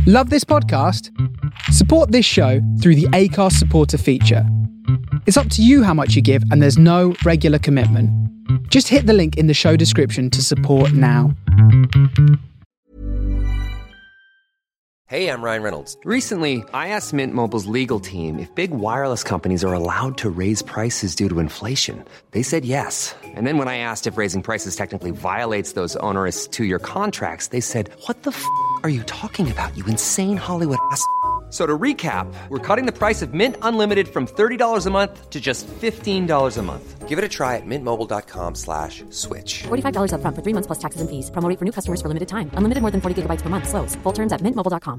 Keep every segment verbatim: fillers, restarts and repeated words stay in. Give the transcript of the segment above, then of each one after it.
Love this podcast? Support this show through the Acast supporter feature. It's up to you how much you give, and there's no regular commitment. Just hit the link in the show description to support now. Hey, I'm Ryan Reynolds. Recently, I asked Mint Mobile's legal team if big wireless companies are allowed to raise prices due to inflation. They said yes. And then when I asked if raising prices technically violates those onerous two-year contracts, they said, what the f*** are you talking about, you insane Hollywood ass f- So to recap, we're cutting the price of Mint Unlimited from thirty dollars a month to just fifteen dollars a month. Give it a try at mintmobile.com slash switch. forty-five dollars up front for three months plus taxes and fees. Promo rate for new customers for limited time. Unlimited more than forty gigabytes per month. Slows full terms at mint mobile dot com.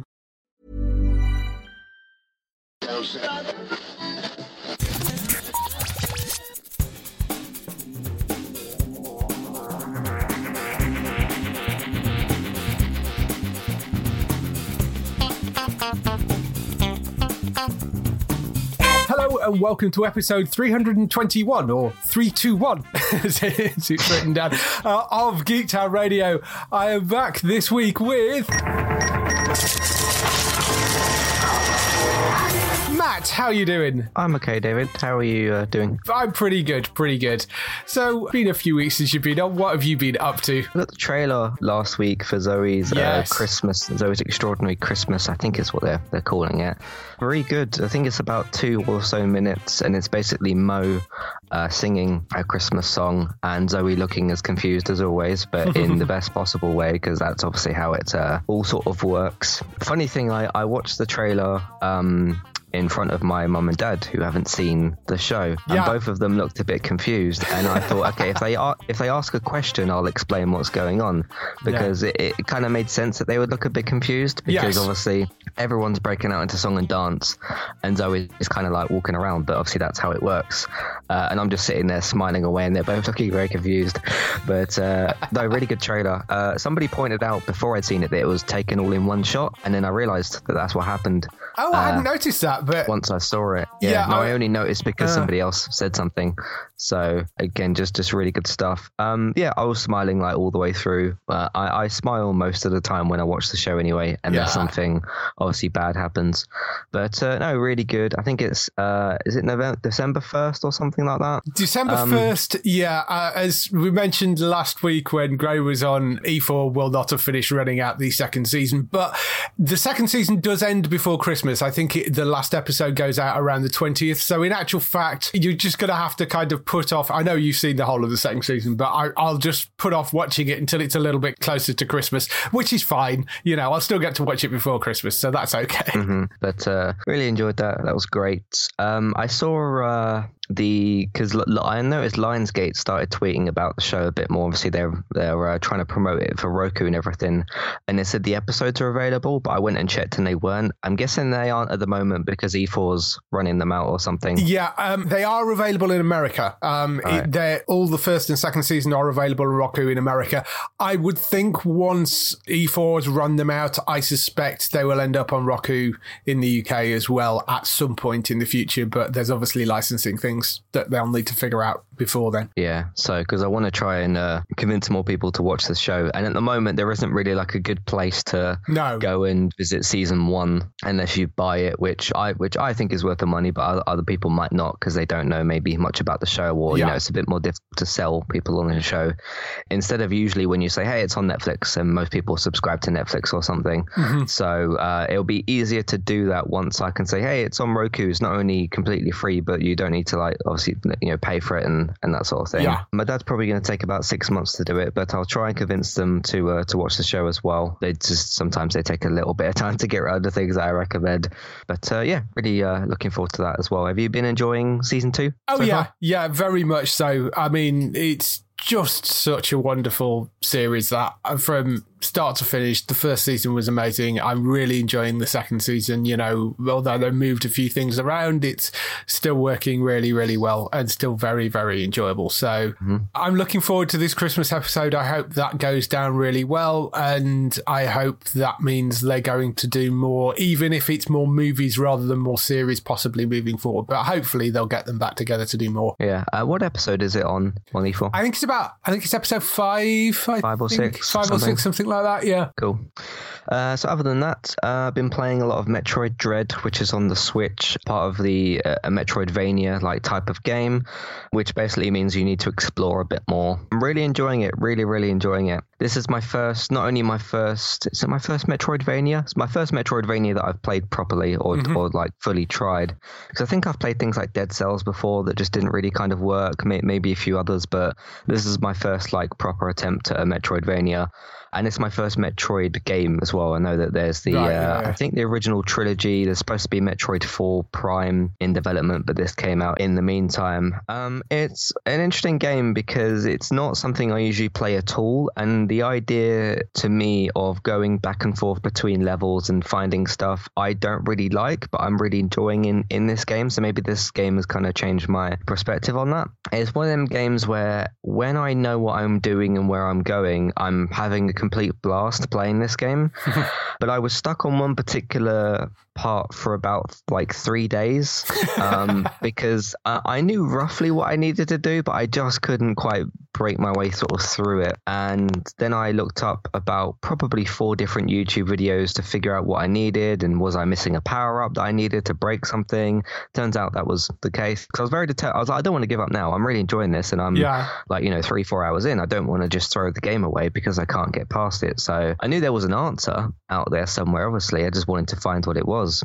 Hello and welcome to episode three hundred twenty-one, or three twenty-one as it's written down, uh, of Geek Town Radio. I am back this week with Matt. How are you doing? I'm okay, David. How are you uh, doing? I'm pretty good, pretty good. So, it's been a few weeks since you've been on. What have you been up to? I got the trailer last week for Zoe's Yes. uh, Christmas, Zoe's Extraordinary Christmas, I think is what they're they're calling it. Very good. I think it's about two or so minutes, and it's basically Mo uh, singing a Christmas song and Zoe looking as confused as always, but in the best possible way, because that's obviously how it uh, all sort of works. Funny thing, I, I watched the trailer um, in front of my mum and dad, who haven't seen the show, and Yeah. both of them looked a bit confused, and I thought, okay, if they are if they ask a question, I'll explain what's going on, because it, it kind of made sense that they would look a bit confused, because Yes. obviously everyone's breaking out into song and dance, and Zoe is kind of like walking around, but obviously that's how it works, uh, and I'm just sitting there smiling away, and they're both looking very confused. But uh, no, really good trailer. Uh, somebody pointed out before I'd seen it that it was taken all in one shot, and then I realised that that's what happened. Oh, I uh, hadn't noticed that, but once I saw it. Yeah, Yeah, no, I, I- only noticed because uh. somebody else said something. So again, just just really good stuff. Um, yeah, I was smiling like all the way through. Uh, I, I smile most of the time when I watch the show anyway, unless Yeah. something obviously bad happens. But uh, no, really good. I think it's uh, is it November, December first or something like that. December Um, first, yeah, uh, as we mentioned last week when Gray was on, E four will not have finished running out the second season, but the second season does end before Christmas. I think it, the last episode goes out around the twentieth, so in actual fact, you're just going to have to kind of put off, I know you've seen the whole of the second season, but I, I'll just put off watching it until it's a little bit closer to Christmas, which is fine. You know, I'll still get to watch it before Christmas, so that's okay. Mm-hmm. But uh, really enjoyed that. That was great. Um, I saw uh, the because l- l- I noticed Lionsgate started tweeting about the show a bit more. Obviously, they're they're uh, trying to promote it for Roku and everything, and they said the episodes are available. But I went and checked, and they weren't. I'm guessing they aren't at the moment because E four's running them out or something. Yeah, um, they are available in America. Um, Right. it, they're, all the first and second season are available in Roku in America. I would think once E four has run them out, I suspect they will end up on Roku in the U K as well at some point in the future. But there's obviously licensing things that they'll need to figure out before then. Yeah, so because I want to try and uh, convince more people to watch the show, and at the moment there isn't really like a good place to No. go and visit season one unless you buy it, which I which I think is worth the money, but other, other people might not because they don't know maybe much about the show, or Yeah. you know it's a bit more difficult to sell people on the show. Instead of usually when you say, hey, it's on Netflix, and most people subscribe to Netflix or something, Mm-hmm. so uh, it'll be easier to do that once I can say, hey, it's on Roku. It's not only completely free, but you don't need to like obviously you know pay for it and and that sort of thing. Yeah. My dad's probably going to take about six months to do it, but I'll try and convince them to uh, to watch the show as well. They just sometimes they take a little bit of time to get around the things that I recommend. But uh, yeah, really uh, looking forward to that as well. Have you been enjoying season two? Oh, so yeah. far? Yeah, very much so. I mean, it's just such a wonderful series that from start to finish, the first season was amazing. I'm really enjoying the second season. You know, although they moved a few things around, it's still working really, really well and still very, very enjoyable. So mm-hmm. I'm looking forward to this Christmas episode. I hope that goes down really well. And I hope that means they're going to do more, even if it's more movies rather than more series, possibly moving forward. But hopefully they'll get them back together to do more. Yeah. Uh, what episode is it on, on E four? I think it's about, I think it's episode five. I Five or think. six, Five something. or six, something something like that. Yeah. Cool. Uh, so other than that, uh, I've been playing a lot of Metroid Dread, which is on the Switch, part of the uh, a Metroidvania like type of game, which basically means you need to explore a bit more. I'm really enjoying it, really, really enjoying it. This is my first, not only my first, is it my first Metroidvania? It's my first Metroidvania that I've played properly or, mm-hmm. or like fully tried. Because I think I've played things like Dead Cells before that just didn't really kind of work, maybe a few others, but this is my first like proper attempt at a Metroidvania. And it's my first Metroid game as well. I know that there's the, right, uh, yeah, yeah. I think the original trilogy, there's supposed to be Metroid four Prime in development, but this came out in the meantime. Um, it's an interesting game because it's not something I usually play at all. And the idea to me of going back and forth between levels and finding stuff, I don't really like, but I'm really enjoying in, in this game. So maybe this game has kind of changed my perspective on that. It's one of them games where when I know what I'm doing and where I'm going, I'm having a complete blast playing this game. But I was stuck on one particular part for about like three days um, because uh, I knew roughly what I needed to do, but I just couldn't quite break my way sort of through it. And then I looked up about probably four different YouTube videos to figure out what I needed and was I missing a power up that I needed to break something. Turns out that was the case because I was very determined. I was like, I don't want to give up now. I'm really enjoying this, and I'm yeah. like, you know, three, four hours in. I don't want to just throw the game away because I can't get past it. So I knew there was an answer out there somewhere. Obviously, I just wanted to find what it was.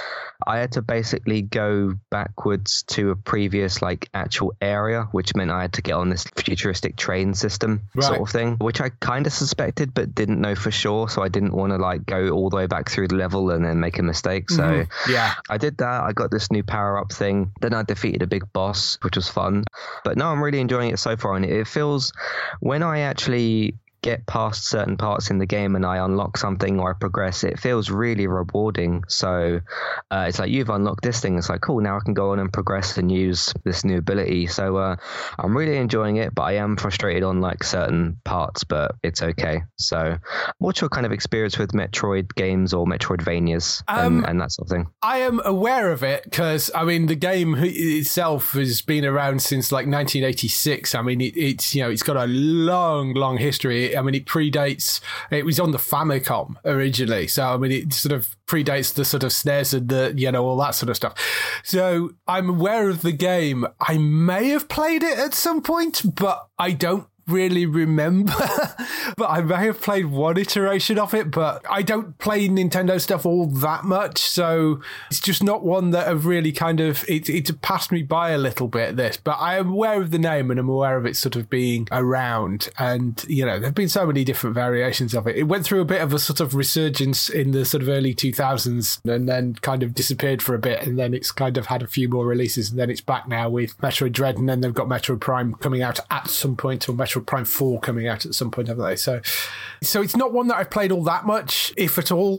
I had to basically go backwards to a previous like actual area, which meant I had to get on this futuristic train system right. sort of thing, which I kind of suspected but didn't know for sure. So I didn't want to like go all the way back through the level and then make a mistake. So mm-hmm. yeah, I did that. I got this new power up thing. Then I defeated a big boss, which was fun. But no, I'm really enjoying it so far. And it feels when I actually get past certain parts in the game and I unlock something or I progress, it feels really rewarding. So uh, it's like, you've unlocked this thing. It's like, cool, now I can go on and progress and use this new ability. So uh, I'm really enjoying it, but I am frustrated on like certain parts, but it's okay. So what's your kind of experience with Metroid games or Metroidvanias and, um, and that sort of thing? I am aware of it because, I mean, the game itself has been around since like nineteen eighty-six. I mean, it, it's, you know, it's got a long, long history. I mean, it predates, it was on the Famicom originally. So, I mean, it sort of predates the sort of S N E S and the, you know, all that sort of stuff. So I'm aware of the game. I may have played it at some point, but I don't really remember. But I may have played one iteration of it, but I don't play Nintendo stuff all that much, so it's just not one that I've really kind of, it, it's passed me by a little bit, this, but I am aware of the name and I'm aware of it sort of being around, and you know, there have been so many different variations of it. It went through a bit of a sort of resurgence in the sort of early two thousands and then kind of disappeared for a bit, and then it's kind of had a few more releases, and then it's back now with Metroid Dread, and then they've got Metroid Prime coming out at some point, or Metroid Prime four coming out at some point, haven't they? So so it's not one that I've played all that much, if at all.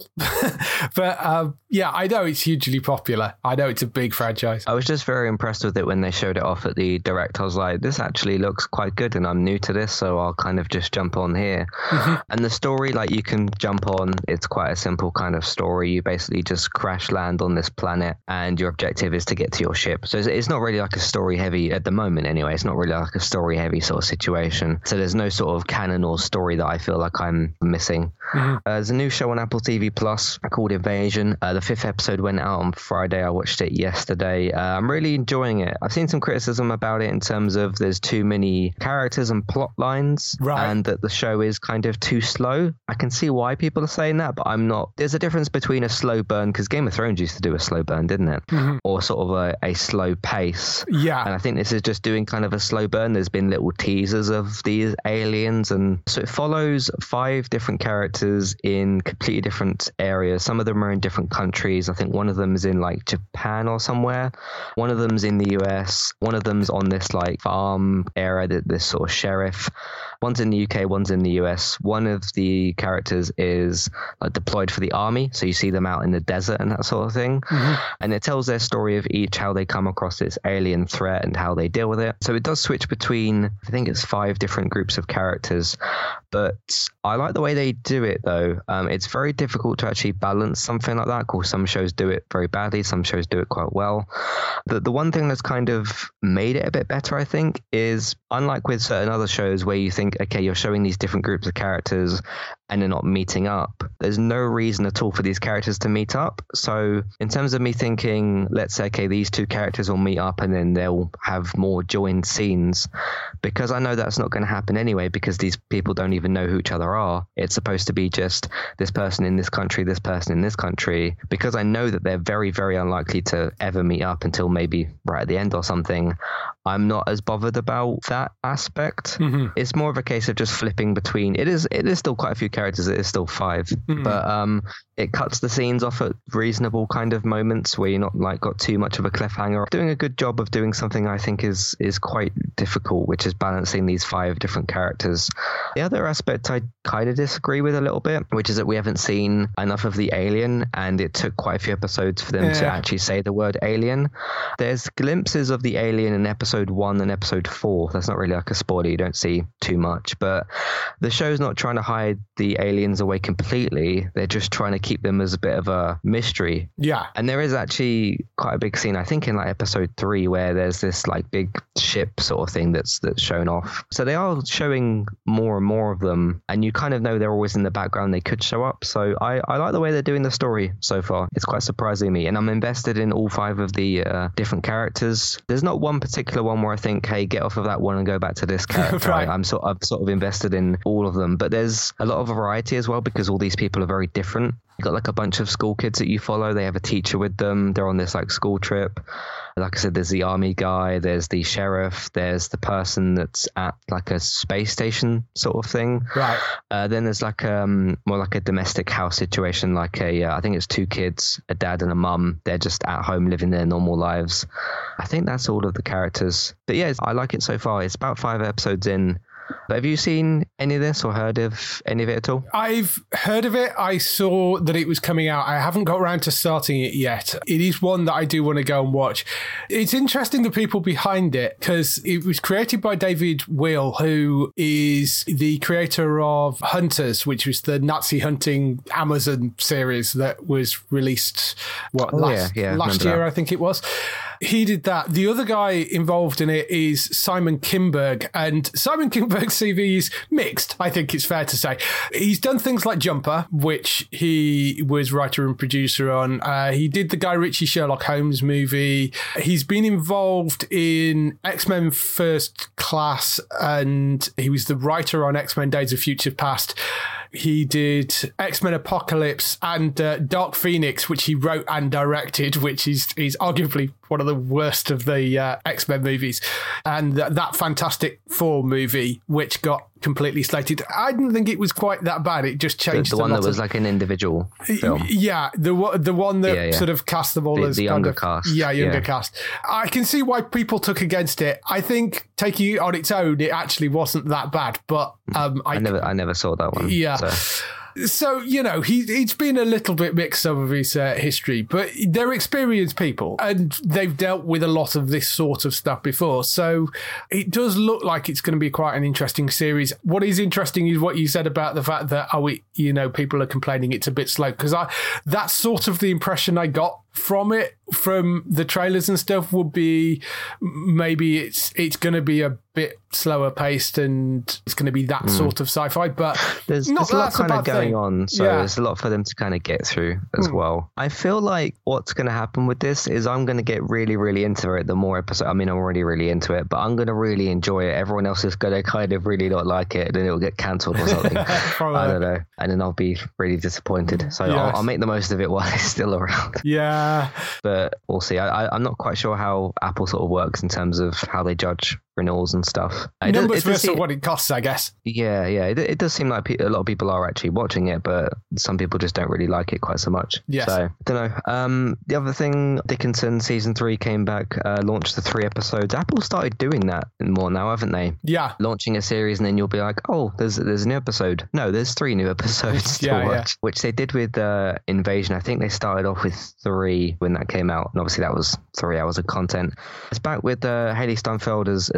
But um, yeah, I know it's hugely popular. I know it's a big franchise. I was just very impressed with it when they showed it off at the Direct. I was like, this actually looks quite good, and I'm new to this, so I'll kind of just jump on here. Mm-hmm. And the story, like, you can jump on. It's quite a simple kind of story. You basically just crash land on this planet, and your objective is to get to your ship. So it's, it's not really like a story heavy at the moment anyway. It's not really like a story heavy sort of situation. So there's no sort of canon or story that I feel like I'm missing. Mm-hmm. Uh, there's a new show on Apple T V Plus called Invasion. Uh, the fifth episode went out on Friday. I watched it yesterday. Uh, I'm really enjoying it. I've seen some criticism about it in terms of there's too many characters and plot lines, right, and that the show is kind of too slow. I can see why people are saying that, but I'm not. There's a difference between a slow burn, because Game of Thrones used to do a slow burn, didn't it? Mm-hmm. Or sort of a, a slow pace. Yeah. And I think this is just doing kind of a slow burn. There's been little teasers of these aliens, and so it follows five different characters in completely different areas. Some of them are in different countries. I think one of them is in like Japan or somewhere. One of them's in the U S. One of them's on this like farm area, this sort of sheriff. One's in the U K, one's in the U S. One of the characters is uh, deployed for the army, so you see them out in the desert and that sort of thing. Mm-hmm. And it tells their story of each, how they come across this alien threat and how they deal with it. So it does switch between, I think it's five different groups of characters. But I like the way they do it, though. Um, it's very difficult to actually balance something like that. Of course, some shows do it very badly. Some shows do it quite well. The, the one thing that's kind of made it a bit better, I think, is unlike with certain other shows where you think, okay, you're showing these different groups of characters and they're not meeting up, there's no reason at all for these characters to meet up. So in terms of me thinking, let's say, okay, these two characters will meet up and then they'll have more joined scenes, because I know that's not going to happen anyway, because these people don't even know who each other are. It's supposed to be just this person in this country, this person in this country, because I know that they're very, very unlikely to ever meet up until maybe right at the end or something. I'm not as bothered about that aspect. Mm-hmm. It's more of a case of just flipping between. It is it is still quite a few characters. It is still five, mm-hmm. but um, it cuts the scenes off at reasonable kind of moments where you're not like got too much of a cliffhanger. Doing a good job of doing something I think is is quite difficult, which is balancing these five different characters. The other aspect I kind of disagree with a little bit, which is that we haven't seen enough of the alien, and it took quite a few episodes for them yeah. to actually say the word alien. There's glimpses of the alien in episode one and episode four. That's not really like a spoiler, you don't see too much, but the show's not trying to hide the aliens away completely. They're just trying to keep them as a bit of a mystery. Yeah. And there is actually quite a big scene, I think in like episode three, where there's this like big ship sort of thing that's that's shown off. So they are showing more and more of them, and you kind of know they're always in the background. They could show up. So I, I like the way they're doing the story so far. It's quite surprising me, and I'm invested in all five of the uh, different characters. There's not one particular one where I think, hey, get off of that one and go back to this character. right. I, I'm sort of sort of invested in all of them, but there's a lot of variety as well, because all these people are very different. You've got like a bunch of school kids that you follow. They have a teacher with them. They're on this like school trip. Like I said, there's the army guy, there's the sheriff, there's the person that's at like a space station sort of thing. Right. Uh, then there's like um more like a domestic house situation, like a uh, I think it's two kids, a dad and a mum. They're just at home living their normal lives. I think that's all of the characters. But yeah, I like it so far. It's about five episodes in. But have you seen any of this or heard of any of it at all? I've heard of it. I saw that it was coming out. I haven't got around to starting it yet. It is one that I do want to go and watch. It's interesting, the people behind it, because it was created by David Weil, who is the creator of Hunters, which was the Nazi hunting Amazon series that was released what oh, last, yeah, yeah, last year, that. I think it was. He did that. The other guy involved in it is Simon Kinberg, and Simon Kinberg's C V is mixed, I think it's fair to say. He's done things like Jumper, which he was writer and producer on. Uh, he did the Guy Ritchie Sherlock Holmes movie. He's been involved in X-Men First Class, and he was the writer on X-Men Days of Future Past. He did X-Men Apocalypse and uh, Dark Phoenix, which he wrote and directed, which is, is arguably one of the worst of the uh, X-Men movies. And th- that Fantastic Four movie, which got completely slated. I didn't think it was quite that bad. It just changed the, the one a lot that was of, like an individual film. Yeah, the the one that yeah, yeah. sort of cast them all the, as the younger kind of, cast. Yeah, younger yeah. cast. I can see why people took against it. I think taking it on its own, it actually wasn't that bad. But um, I, I never, I never saw that one. Yeah. So. So, you know, he, it's been a little bit mixed, some of his uh, history, but they're experienced people and they've dealt with a lot of this sort of stuff before. So it does look like it's going to be quite an interesting series. What is interesting is what you said about the fact that, oh, it, you know, people are complaining it's a bit slow, because I that's sort of the impression I got from it, from the trailers and stuff, would be maybe it's it's going to be a bit slower paced and it's going to be that mm. sort of sci-fi, but there's, not there's a lot kind a of going thing. on, so yeah. there's a lot for them to kind of get through as mm. well. I feel like what's going to happen with this is I'm going to get really, really into it the more episode. I mean, I'm already really into it, but I'm going to really enjoy it. Everyone else is going to kind of really not like it, and then it'll get cancelled or something. I don't know, and then I'll be really disappointed. So yes. I'll, I'll make the most of it while it's still around. Yeah, but we'll see. I, I, I'm not quite sure how Apple sort of works in terms of how they judge renewals and stuff. Numbers it does, versus what it costs, I guess. Yeah, yeah. It, it does seem like pe- a lot of people are actually watching it, but some people just don't really like it quite so much. Yes. So, I don't know. Um, the other thing, Dickinson season three came back, uh, launched the three episodes. Apple started doing that more now, haven't they? Yeah. Launching a series and then you'll be like, oh, there's there's a new episode. No, there's three new episodes to yeah, watch, yeah. which they did with uh, Invasion. I think they started off with three when that came out, and obviously that was three hours of content. It's back with uh, Haley Steinfeld as, as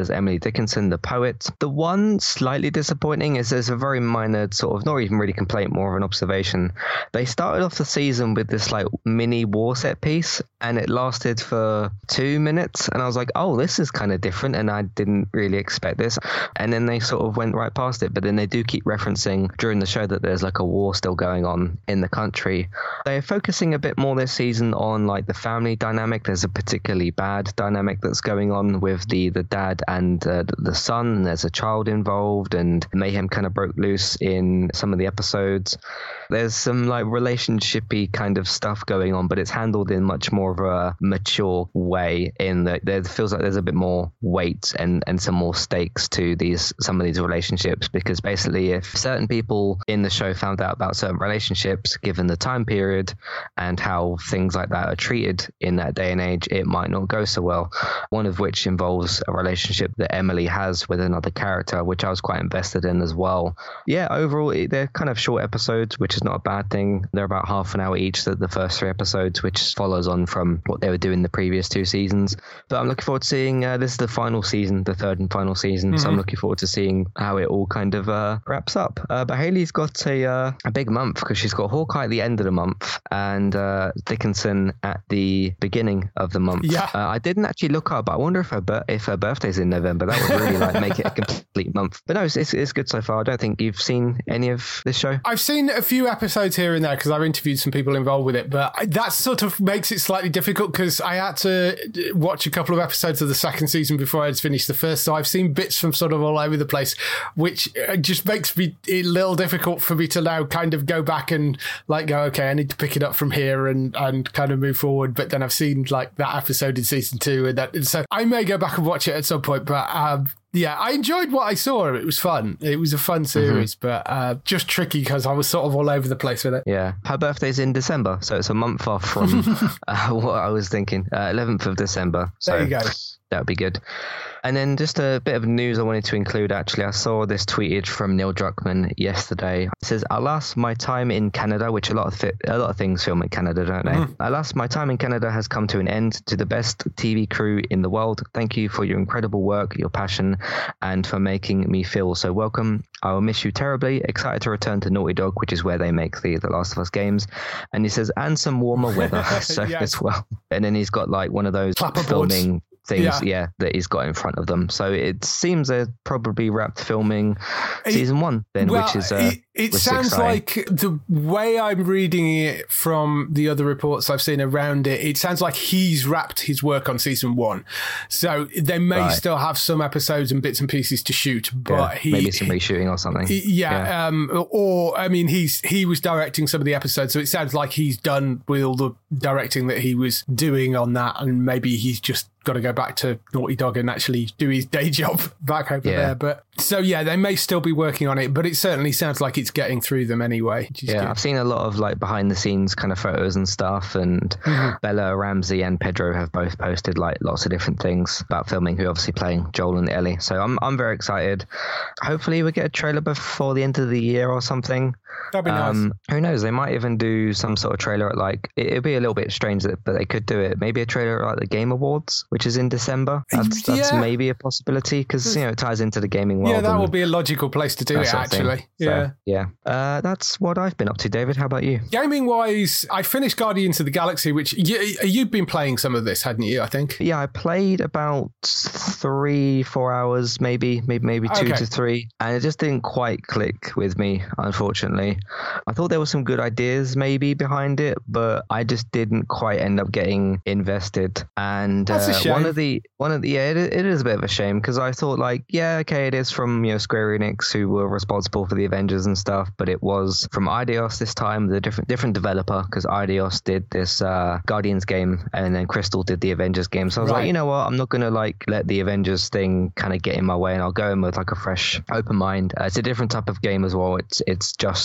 as Emily Dickinson, the poet. The one slightly disappointing is there's a very minor sort of, not even really complaint, more of an observation. They started off the season with this like mini war set piece, and it lasted for two minutes. And I was like, oh, this is kind of different, and I didn't really expect this. And then they sort of went right past it. But then they do keep referencing during the show that there's like a war still going on in the country. They're focusing a bit more this season on like the family dynamic. There's a particularly bad dynamic that's going on with the the dad and uh, the son. There's a child involved, and mayhem kind of broke loose in some of the episodes. There's some like relationshipy kind of stuff going on, but it's handled in much more of a mature way, in that there feels like there's a bit more weight and and some more stakes to these some of these relationships, because basically if certain people in the show found out about certain relationships, given the time period and how things like that are treated in that day and age, it might not go so well. One of which involves a relationship that Emily has with another character, which I was quite invested in as well. Yeah, overall they're kind of short episodes, which is not a bad thing. They're about half an hour each, the, the first three episodes, which follows on from what they were doing the previous two seasons. But I'm looking forward to seeing uh, this is the final season, the third and final season. Mm-hmm. So I'm looking forward to seeing how it all kind of uh, wraps up. Uh, but Hayley's got a uh, a big month, because she's got Hawkeye at the end of the month and uh, Dickinson at the beginning of the month. Yeah. Uh, I didn't actually look up, but I wonder if her bir- if her birthday's in November. That would really like make it a complete month. But no, it's, it's it's good so far. I don't think you've seen any of this show. I've seen a few episodes here and there because I've interviewed some people involved with it, but that sort of makes it slightly difficult because I had to watch a couple of episodes of the second season before I had finished the first. So I've seen bits from sort of all over the place, which just makes me a little difficult for me to now kind of go back and like go, okay, I need to pick it up from here and, and kind of move forward. But then I've seen like that episode in season two, and that, and so I may go back and watch it at some point, but um, yeah, I enjoyed what I saw. It was fun. It was a fun series, mm-hmm. but uh, just tricky because I was sort of all over the place with it. Yeah. Her birthday's in December, so it's a month off from uh, what I was thinking. Uh, eleventh of December. So there you go. That would be good. And then just a bit of news I wanted to include, actually. I saw this tweeted from Neil Druckmann yesterday. It says, alas, my time in Canada, which a lot of fi- a lot of things film in Canada, don't they? Mm. Alas, my time in Canada has come to an end. To the best T V crew in the world, thank you for your incredible work, your passion, and for making me feel so welcome. I will miss you terribly. Excited to return to Naughty Dog, which is where they make the, the Last of Us games. And he says, and some warmer weather so yes. as well. And then he's got like one of those filming things, yeah. yeah, that he's got in front of them. So it seems they're probably wrapped filming it, season one then, well, which is uh, it, it which sounds is like the way I'm reading it from the other reports I've seen around it, it sounds like he's wrapped his work on season one. So they may right. still have some episodes and bits and pieces to shoot, but yeah, he maybe some reshooting or something. He, yeah, yeah. Um, or I mean, he's he was directing some of the episodes, so it sounds like he's done with all the directing that he was doing on that, and maybe he's just got to go back to Naughty Dog and actually do his day job back over yeah. there. But so yeah, they may still be working on it, but it certainly sounds like it's getting through them anyway. Yeah, good. I've seen a lot of like behind the scenes kind of photos and stuff, and mm-hmm. Bella Ramsey and Pedro have both posted like lots of different things about filming, who obviously playing Joel and Ellie. So I'm I'm very excited. Hopefully we get a trailer before the end of the year or something. That'd be um, nice. Who knows? They might even do some sort of trailer at like, it, it'd be a little bit strange, that, but they could do it. Maybe a trailer at like the Game Awards, which is in December. That's, that's yeah. maybe a possibility because, you know, it ties into the gaming world. Yeah, that would be a logical place to do it, actually. So, yeah. Yeah. Uh, that's what I've been up to, David. How about you? Gaming wise, I finished Guardians of the Galaxy, which you, you've been playing some of this, hadn't you, I think? Yeah, I played about three, four hours, maybe, maybe, maybe two okay. to three. And it just didn't quite click with me, unfortunately. I thought there were some good ideas maybe behind it, but I just didn't quite end up getting invested. And That's a uh, shame. one of the one of the yeah, it, it is a bit of a shame because I thought like, yeah, okay, it is from, you know, Square Enix, who were responsible for the Avengers and stuff, but it was from Eidos this time, the different different developer, because Eidos did this uh, Guardians game and then Crystal did the Avengers game. So I was right. like, you know what, I'm not gonna like let the Avengers thing kind of get in my way, and I'll go in with like a fresh open mind. Uh, it's a different type of game as well. It's it's just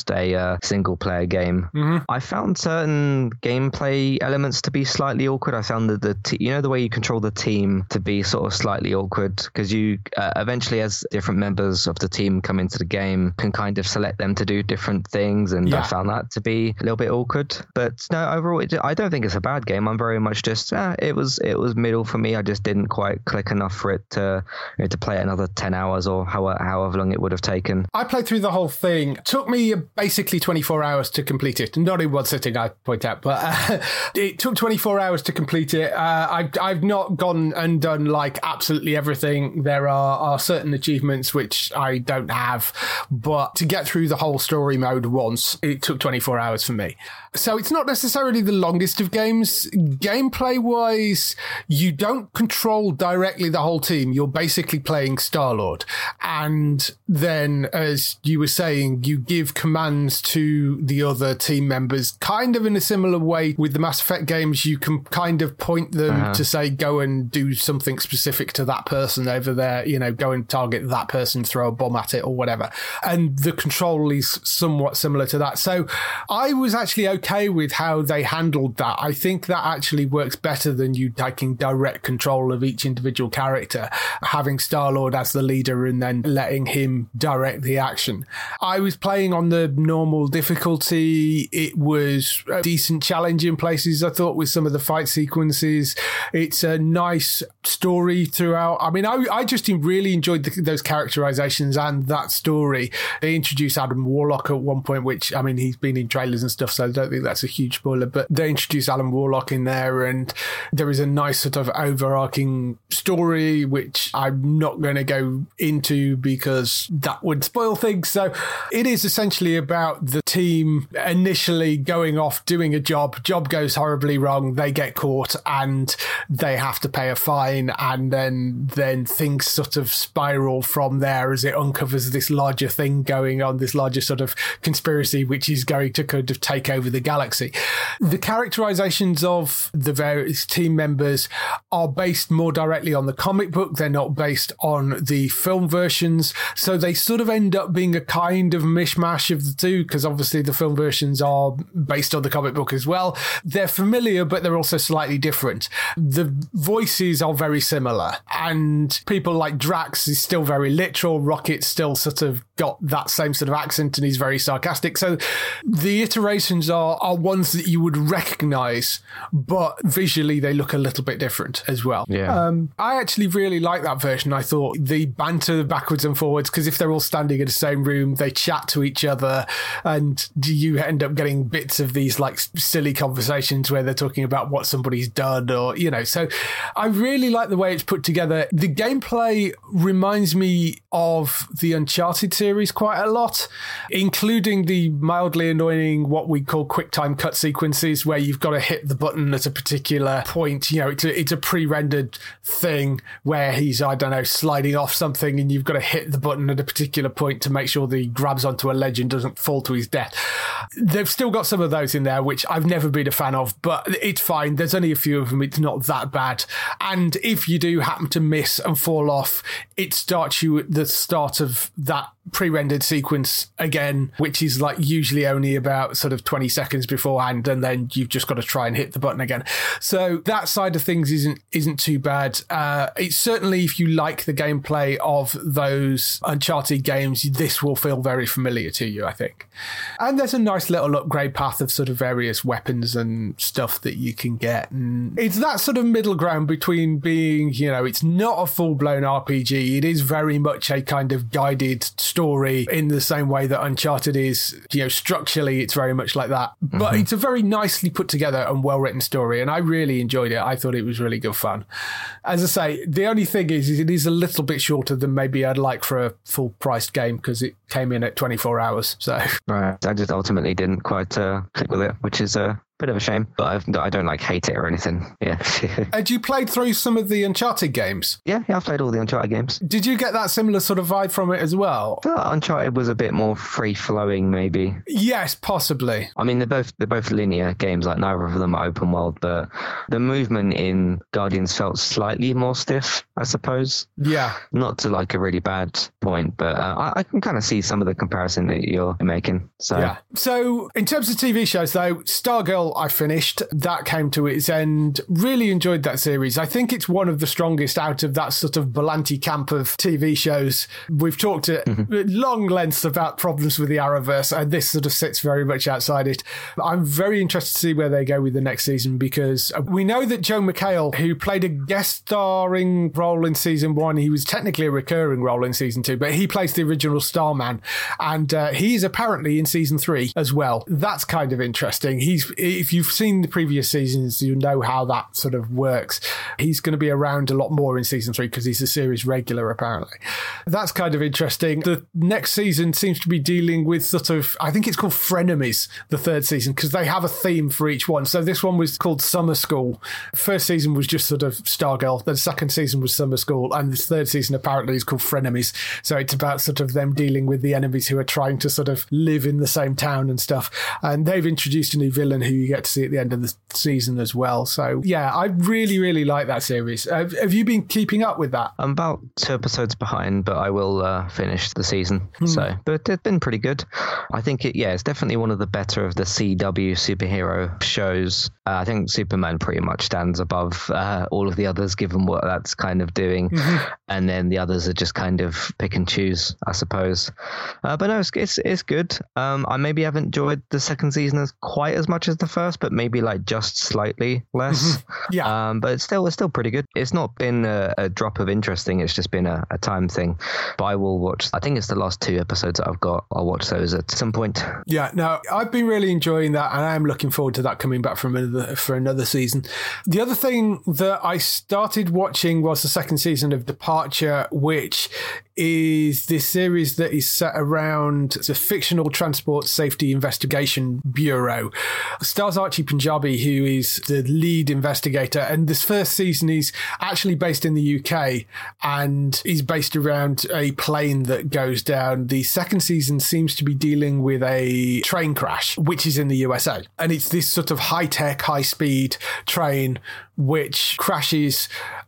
just a uh, single player game. Mm-hmm. I found certain gameplay elements to be slightly awkward. I found that the t- you know the way you control the team to be sort of slightly awkward, because you uh, eventually, as different members of the team come into the game, can kind of select them to do different things, and yeah. I found that to be a little bit awkward. But no, overall, it, I don't think it's a bad game. I'm very much just uh, it was it was middle for me. I just didn't quite click enough for it to you know, to play another ten hours or however, however long it would have taken. I played through the whole thing. It took me basically twenty-four hours to complete it. Not in one sitting, I point out, but uh, it took twenty-four hours to complete it. Uh, I've, I've not gone and done like absolutely everything. There are, are certain achievements which I don't have, but to get through the whole story mode once, it took twenty-four hours for me. So it's not necessarily the longest of games. Gameplay-wise, you don't control directly the whole team. You're basically playing Star-Lord. And then, as you were saying, you give commands to the other team members, kind of in a similar way with the Mass Effect games. You can kind of point them uh-huh. to say, go and do something specific to that person over there, you know, go and target that person, throw a bomb at it or whatever. And the control is somewhat similar to that. So I was actually okay with how they handled that. I think that actually works better than you taking direct control of each individual character, having Star-Lord as the leader and then letting him direct the action. I was playing on the normal difficulty. It was a decent challenge in places, I thought, with some of the fight sequences. It's a nice story throughout. I mean, I, I just really enjoyed the, those characterizations and that story. They introduced Adam Warlock at one point, which, I mean, he's been in trailers and stuff, so I don't think that's a huge spoiler, but they introduced Alan Warlock in there, and there is a nice sort of overarching story, which I'm not going to go into because that would spoil things. So it is essentially about the team initially going off, doing a job, job goes horribly wrong, they get caught and they have to pay a fine, and then then things sort of spiral from there as it uncovers this larger thing going on, this larger sort of conspiracy which is going to kind of take over the galaxy. The characterizations of the various team members are based more directly on the comic book. They're not based on the film versions, so they sort of end up being a kind of mishmash of the two, because obviously the film versions are based on the comic book as well. They're familiar, but they're also slightly different. The voices are very similar, and people like Drax is still very literal. Rocket's still sort of got that same sort of accent and he's very sarcastic. So the iterations are, are ones that you would recognize, but visually they look a little bit different as well. Yeah. Um, I actually really like that version. I thought the banter backwards and forwards, because if they're all standing in the same room, they chat to each other, and you end up getting bits of these like silly conversations where they're talking about what somebody's done, or, you know, so I really like the way it's put together. The gameplay reminds me of the Uncharted series quite a lot, including the mildly annoying what we call quick time cut sequences where you've got to hit the button at a particular point. You know, it's a, it's a pre-rendered thing where he's, I don't know, sliding off something, and you've got to hit the button at a particular point to make sure that he grabs onto a ledge and doesn't fall to his death. They've still got some of those in there, which I've never been a fan of, but it's fine. There's only a few of them. It's not that bad. And if you do happen to miss and fall off, it starts you at the start of that pre-rendered sequence again, which is like usually only about sort of twenty seconds beforehand, and then you've just got to try and hit the button again. So that side of things isn't isn't too bad. Uh, it's certainly, if you like the gameplay of those Uncharted games, this will feel very familiar to you, I think. And there's a nice little upgrade path of sort of various weapons and stuff that you can get. And it's that sort of middle ground between being, you know, it's not a full-blown R P G. It is very much a kind of guided story in the same way that Uncharted is. You know, structurally it's very much like that, but mm-hmm. it's a very nicely put together and well-written story, and I really enjoyed it. I thought it was really good fun. As I say, the only thing is, is it is a little bit shorter than maybe I'd like for a full-priced game, because it came in at twenty-four hours. So right, I just ultimately didn't quite uh, click with it, which is a uh... bit of a shame, but I've, I don't like hate it or anything. Yeah. Had you played through some of the Uncharted games? Yeah, yeah, I've played all the Uncharted games. Did you get that similar sort of vibe from it as well? I thought Uncharted was a bit more free-flowing, maybe. Yes, possibly. I mean, they're both they're both linear games. Like neither of them are open world, but the movement in Guardians felt slightly more stiff, I suppose. Yeah. Not to like a really bad point, but uh, I, I can kind of see some of the comparison that you're making. So yeah. So in terms of T V shows, though, Stargirl I finished. That came to its end. Really enjoyed that series. I think it's one of the strongest out of that sort of Berlanti camp of T V shows. We've talked at mm-hmm. long lengths about problems with the Arrowverse, and this sort of sits very much outside it. I'm very interested to see where they go with the next season, because we know that Joe McHale, who played a guest starring role in season one, he was technically a recurring role in season two, but he plays the original Starman, and uh, he's apparently in season three as well. That's kind of interesting. He's, if you've seen the previous seasons, you know how that sort of works. He's going to be around a lot more in season three because he's a series regular, apparently. That's kind of interesting. The next season seems to be dealing with sort of, I think it's called Frenemies, the third season, because they have a theme for each one. So this one was called Summer School. First season was just sort of Stargirl. The second season was Summer School. And the third season apparently is called Frenemies. So it's about sort of them dealing with the enemies who are trying to sort of live in the same town and stuff. And they've introduced a new villain who you get to see at the end of the season as well. So yeah, I really, really like that series. Uh, have you been keeping up with that? I'm about two episodes behind, but I will uh, finish the season. Hmm. So, but it's been pretty good. I think it, yeah, it's definitely one of the better of the C W superhero shows. Uh, I think Superman pretty much stands above uh, all of the others, given what that's kind of doing. Mm-hmm. And then the others are just kind of pick and choose, I suppose. Uh, but no, it's, it's, it's good. Um, I maybe haven't enjoyed the second season as quite as much as the first, but maybe like just slightly less. Mm-hmm. Yeah. Um, but it's still, it's still pretty good. It's not been a, a drop of interesting. It's just been a, a time thing. But I will watch, I think it's the last two episodes that I've got. I'll watch those at some point. Yeah, no, I've been really enjoying that, and I am looking forward to that coming back from another, for another season. The other thing that I started watching was the second season of Departure, which is this series that is set around the fictional Transport Safety Investigation Bureau. It stars Archie Punjabi, who is the lead investigator, and this first season is actually based in the U K and is based around a plane that goes down. The second season seems to be dealing with a train crash, which is in the U S A, and it's this sort of high-tech, high-speed train which crashes,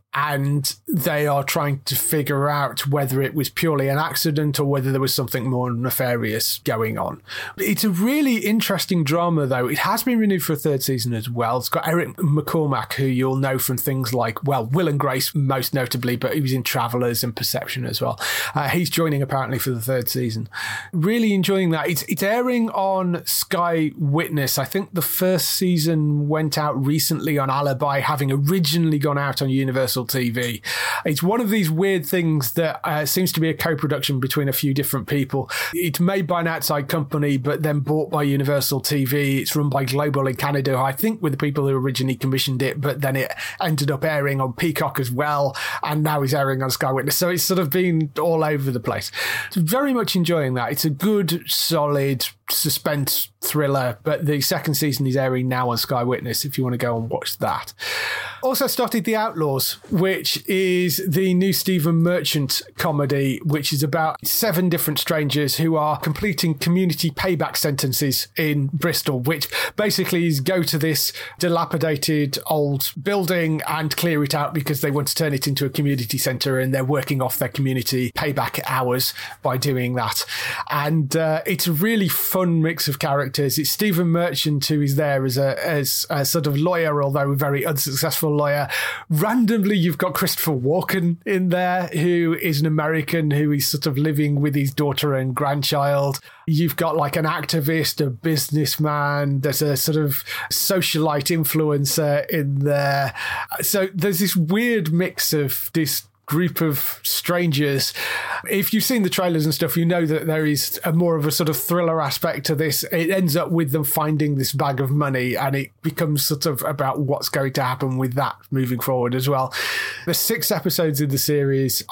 and they are trying to figure out whether it was purely an accident or whether there was something more nefarious going on. It's a really interesting drama, though. It has been renewed for a third season as well. It's got Eric McCormack, who you'll know from things like, well, Will and Grace most notably, but he was in Travellers and Perception as well. Uh, he's joining apparently for the third season. Really enjoying that. It's, it's airing on Sky Witness. I think the first season went out recently on Alibi, having originally gone out on Universal T V. It's one of these weird things that uh, seems to be a co-production between a few different people. It's made by an outside company, but then bought by Universal T V. It's run by Global in Canada, I think were the people who originally commissioned it, but then it ended up airing on Peacock as well, and now is airing on Sky Witness. So it's sort of been all over the place. So very much enjoying that. It's a good, solid suspense thriller, but the second season is airing now on Sky Witness if you want to go and watch that. Also started The Outlaws, which is the new Stephen Merchant comedy, which is about seven different strangers who are completing community payback sentences in Bristol, which basically is go to this dilapidated old building and clear it out because they want to turn it into a community centre, and they're working off their community payback hours by doing that. And uh, it's a really fun mix of characters. It's Stephen Merchant, who is there as a, as a sort of lawyer, although a very unsuccessful lawyer. Randomly, you've got Christopher Walken in there, who is an American who is sort of living with his daughter and grandchild. You've got like an activist, a businessman, there's a sort of socialite influencer in there. So there's this weird mix of this group of strangers. If you've seen the trailers and stuff, you know that there is a more of a sort of thriller aspect to this. It ends up with them finding this bag of money, and it becomes sort of about what's going to happen with that moving forward as well. There's six episodes in the series. I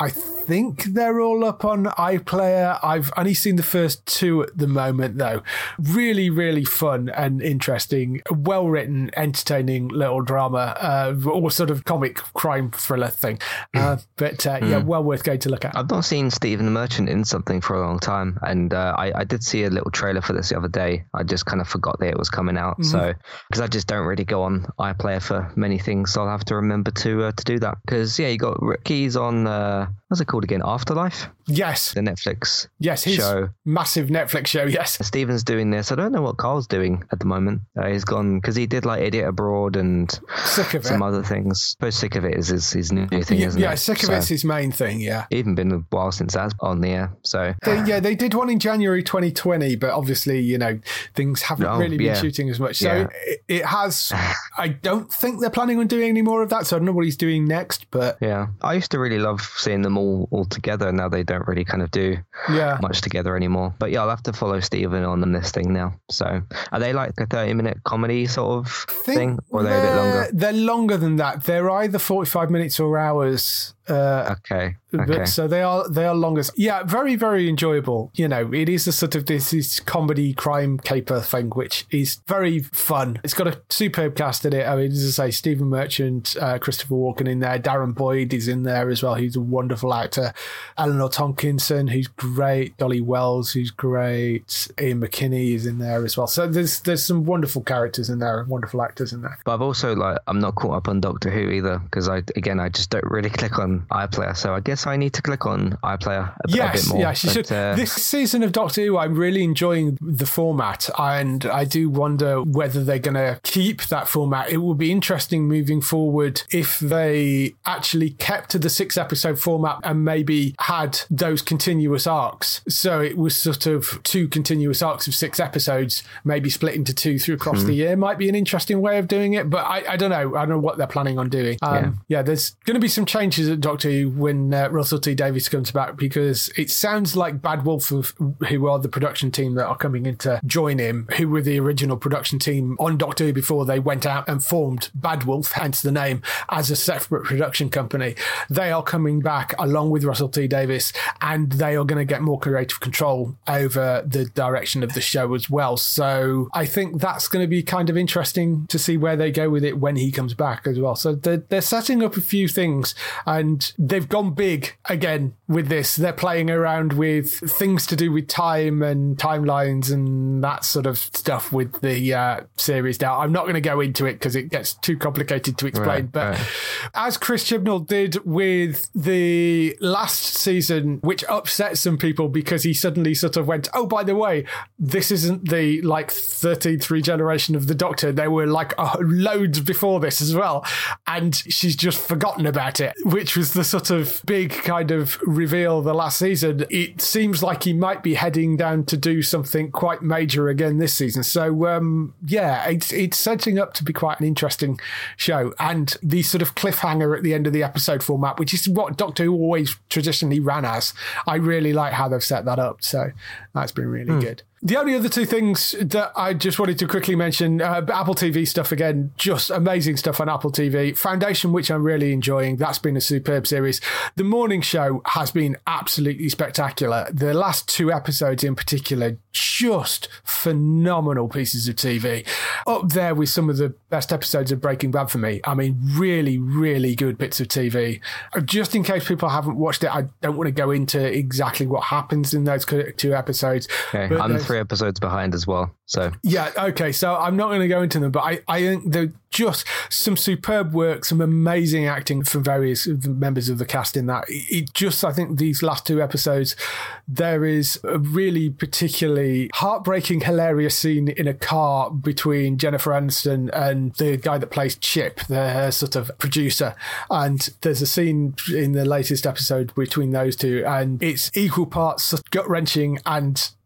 think they're all up on iPlayer. I've only seen the first two at the moment, though. Really, really fun and interesting, well-written, entertaining little drama, uh, or sort of comic crime thriller thing. Uh, but uh, yeah, well worth going to look at. I've not seen Stephen the Merchant in something for a long time, and uh, I, I did see a little trailer for this the other day. I just kind of forgot that it was coming out, mm-hmm. so because I just don't really go on iPlayer for many things, so I'll have to remember to uh, to do that. Because yeah, you got Keys on uh, what's it called again? Afterlife. Yes, the Netflix. Yes, his show, massive Netflix show. Yes, Stephen's doing this. I don't know what Carl's doing at the moment. Uh, he's gone because he did like Idiot Abroad and Sick of some it. other things. Suppose Sick of It is his, his new thing, yeah, isn't yeah, it? Sick of so, It's his main thing. Yeah, even been a while since that's on the air. So they, yeah, they did one in January twenty twenty, but obviously you know things haven't oh, really been yeah. shooting as much. So Yeah. it, it has. I don't think they're planning on doing any more of that. So I don't know what he's doing next, but yeah, I used to really love seeing them all all together. Now they don't really kind of do yeah. much together anymore. But yeah, I'll have to follow Stephen on this thing now. So are they like a thirty minute comedy sort of thing, or are they a bit longer? They're longer than that. They're either forty-five minutes or hours. Uh, okay. But, okay. so they are they are longer. Yeah, very, very enjoyable. You know, it is a sort of this, this comedy crime caper thing, which is very fun. It's got a superb cast in it. I mean, as I say, Stephen Merchant, uh, Christopher Walken in there. Darren Boyd is in there as well. He's a wonderful actor. Eleanor Tomkinson, who's great. Dolly Wells, who's great. Ian McKinney is in there as well. So there's there's some wonderful characters in there and wonderful actors in there. But I've also like I'm not caught up on Doctor Who either because I again I just don't really click on iPlayer, so I guess I need to click on iPlayer a, yes, a bit more. Yes, you but, should. Uh, this season of Doctor Who, I'm really enjoying the format, and I do wonder whether they're going to keep that format. It will be interesting moving forward if they actually kept to the six episode format and maybe had those continuous arcs. So it was sort of two continuous arcs of six episodes, maybe split into two through across mm-hmm. the year. Might be an interesting way of doing it, but I, I don't know. I don't know what they're planning on doing. Um, yeah. yeah, there's going to be some changes at Doctor Who when uh, Russell T Davies comes back, because it sounds like Bad Wolf, of, who are the production team that are coming in to join him, who were the original production team on Doctor Who before they went out and formed Bad Wolf, hence the name, as a separate production company. They are coming back along with Russell T Davies, and they are going to get more creative control over the direction of the show as well. So I think that's going to be kind of interesting to see where they go with it when he comes back as well. So they're, they're setting up a few things, and they've gone big again with this. They're playing around with things to do with time and timelines and that sort of stuff with the uh, series now. I'm not going to go into it because it gets too complicated to explain, right, but right. as Chris Chibnall did with the last season, which upset some people because he suddenly sort of went, oh, by the way, this isn't the like thirteenth regeneration of the Doctor. There were like uh, loads before this as well, and she's just forgotten about it, which was the sort of big kind of reveal the last season. It seems like he might be heading down to do something quite major again this season. So um, yeah, it's it's setting up to be quite an interesting show, and the sort of cliffhanger at the end of the episode format, which is what Doctor Who always traditionally ran as. I really like how they've set that up, so that's been really mm. good. The only other two things that I just wanted to quickly mention, uh, Apple T V stuff again, just amazing stuff on Apple T V. Foundation, which I'm really enjoying. That's been a superb series. The morning show has been absolutely spectacular. The last two episodes in particular, just phenomenal pieces of T V. Up there with some of the best episodes of Breaking Bad for me. I mean, really, really good bits of T V. Just in case people haven't watched it, I don't want to go into exactly what happens in those two episodes. Okay, I'm three episodes behind as well. So yeah, okay. So I'm not going to go into them, but I, I think they're just some superb work, some amazing acting from various members of the cast in that. It just, I think these last two episodes, there is a really particularly heartbreaking, hilarious scene in a car between Jennifer Aniston and the guy that plays Chip, the sort of producer. And there's a scene in the latest episode between those two, and it's equal parts gut-wrenching and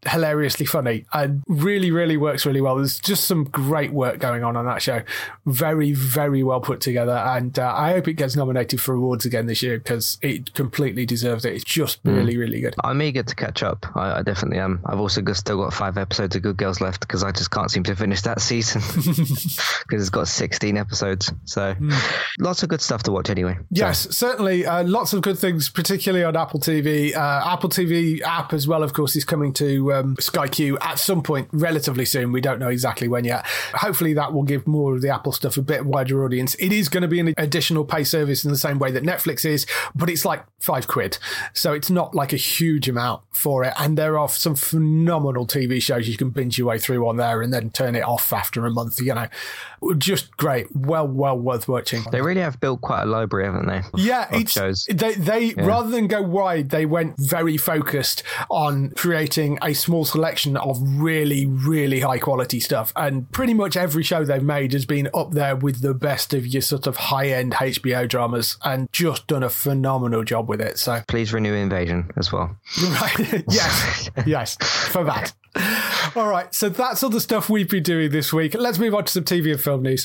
hilariously funny and really, really works really well. There's just some great work going on on that show. Very, very well put together. And uh, I hope it gets nominated for awards again this year because it completely deserves it. It's just really, mm. really good. I'm eager to catch up. I, I definitely am. I've also got, still got five episodes of Good Girls left because I just can't seem to finish that season because it's got sixteen episodes. So mm. lots of good stuff to watch anyway. Yes, so. certainly. Uh, lots of good things, particularly on Apple T V. Uh, Apple T V app as well, of course, is coming to um, Sky Q at some point relatively soon. We don't know exactly when yet. Hopefully that will give more of the Apple stuff a bit wider audience. It is going to be an additional pay service in the same way that Netflix is, but it's like five quid. So it's not like a huge amount for it. And there are some phenomenal T V shows you can binge your way through on there and then turn it off after a month, you know. Just great. Well, well worth watching. They really have built quite a library, haven't they? Yeah, it's, shows. They, they yeah. rather than go wide, they went very focused on creating a small selection of really, really high quality stuff. And pretty much every show they've made has been up there with the best of your sort of high-end H B O dramas and just done a phenomenal job with it. So please renew Invasion as well. Right. Yes. Yes. For that. All right, so that's all the stuff we've been doing this week. Let's move on to some T V and film news.